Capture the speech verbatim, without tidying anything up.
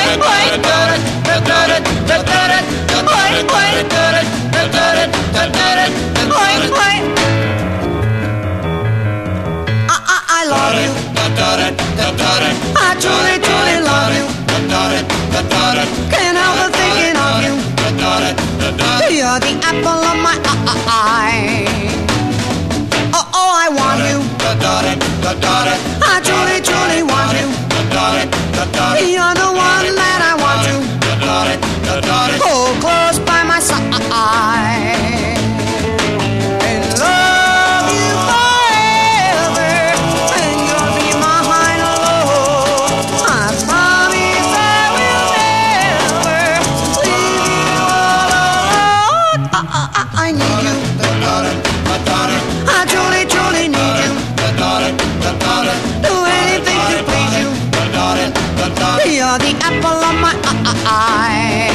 I love you. I truly, truly love you. Can't help but thinking of you. You're the apple of my eye. Oh, oh, I want you. I truly, truly want you. You're the one that I want to hold close by my side. I need you. I truly, truly need you. Do anything to please you. You're the apple of my eye.